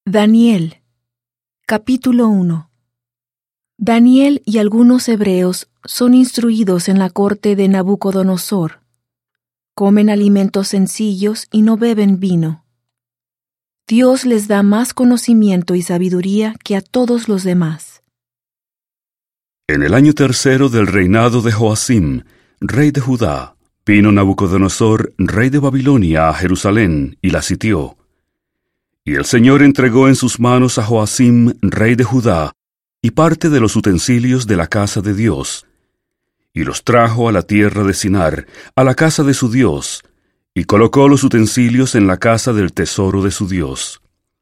Daniel, capítulo 1. Daniel y algunos hebreos son instruidos en la corte de Nabucodonosor. Comen alimentos sencillos y no beben vino. Dios les da más conocimiento y sabiduría que a todos los demás. En el año tercero del reinado de Joacim, rey de Judá, vino Nabucodonosor, rey de Babilonia, a Jerusalén, y la sitió. Y el Señor entregó en sus manos a Joacim, rey de Judá, y parte de los utensilios de la casa de Dios, y los trajo a la tierra de Sinar, a la casa de su Dios, y colocó los utensilios en la casa del tesoro de su Dios.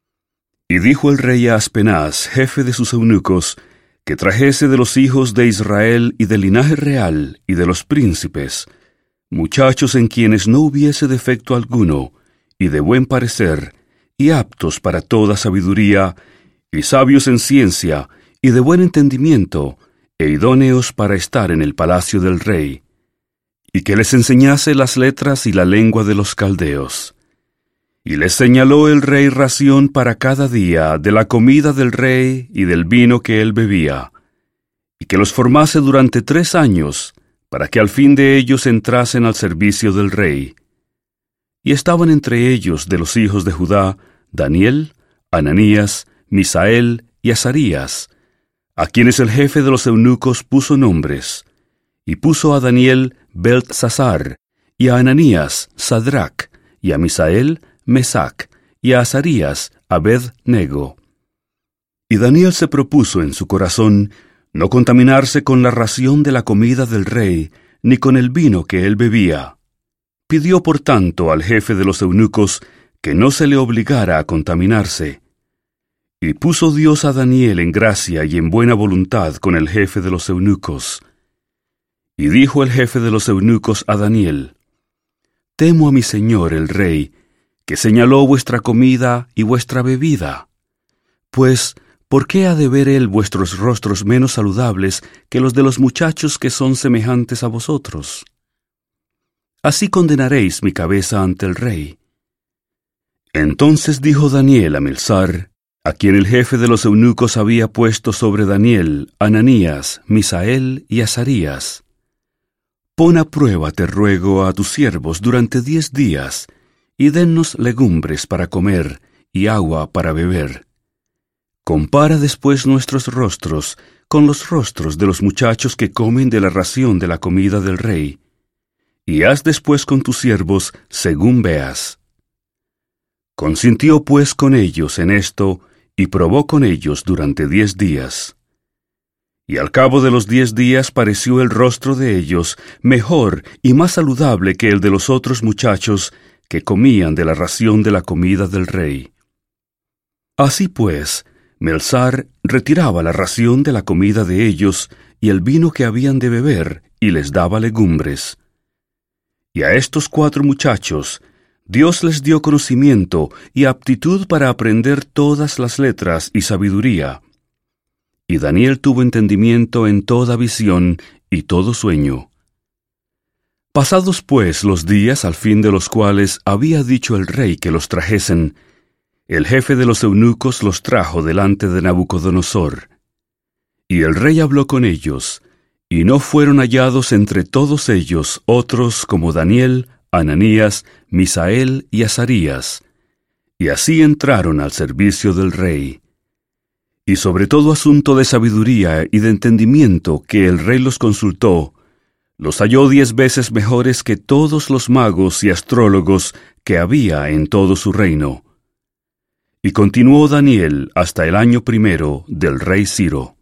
Y dijo el rey a Aspenaz, jefe de sus eunucos, que trajese de los hijos de Israel y del linaje real y de los príncipes, muchachos en quienes no hubiese defecto alguno, y de buen parecer, y aptos para toda sabiduría, y sabios en ciencia, y de buen entendimiento, e idóneos para estar en el palacio del rey, y que les enseñase las letras y la lengua de los caldeos. Y les señaló el rey ración para cada día de la comida del rey y del vino que él bebía, y que los formase durante 3 años, para que al fin de ellos entrasen al servicio del rey. Y estaban entre ellos de los hijos de Judá, Daniel, Ananías, Misael y Azarías, a quienes el jefe de los eunucos puso nombres, y puso a Daniel Beltsasar, y a Ananías Sadrac, y a Misael Mesac, y a Azarías Abed-nego. Y Daniel se propuso en su corazón no contaminarse con la ración de la comida del rey, ni con el vino que él bebía. Pidió por tanto al jefe de los eunucos que no se le obligara a contaminarse. Y puso Dios a Daniel en gracia y en buena voluntad con el jefe de los eunucos. Y dijo el jefe de los eunucos a Daniel: Temo a mi señor el rey, que señaló vuestra comida y vuestra bebida. Pues, ¿por qué ha de ver él vuestros rostros menos saludables que los de los muchachos que son semejantes a vosotros? Así condenaréis mi cabeza ante el rey. Entonces dijo Daniel a Melzar, a quien el jefe de los eunucos había puesto sobre Daniel, Ananías, Misael y Azarías: Pon a prueba, te ruego, a tus siervos durante 10 días, y dennos legumbres para comer y agua para beber. Compara después nuestros rostros con los rostros de los muchachos que comen de la ración de la comida del rey, y haz después con tus siervos según veas. Consintió pues con ellos en esto, y probó con ellos durante 10 días. Y al cabo de los 10 días pareció el rostro de ellos mejor y más saludable que el de los otros muchachos que comían de la ración de la comida del rey. Así pues, Melzar retiraba la ración de la comida de ellos y el vino que habían de beber, y les daba legumbres. Y a estos 4 muchachos Dios les dio conocimiento y aptitud para aprender todas las letras y sabiduría. Y Daniel tuvo entendimiento en toda visión y todo sueño. Pasados pues los días al fin de los cuales había dicho el rey que los trajesen, el jefe de los eunucos los trajo delante de Nabucodonosor. Y el rey habló con ellos, y no fueron hallados entre todos ellos otros como Daniel, Ananías, Misael y Azarías, y así entraron al servicio del rey. Y sobre todo asunto de sabiduría y de entendimiento que el rey los consultó, los halló 10 veces mejores que todos los magos y astrólogos que había en todo su reino. Y continuó Daniel hasta el año 1 del rey Ciro.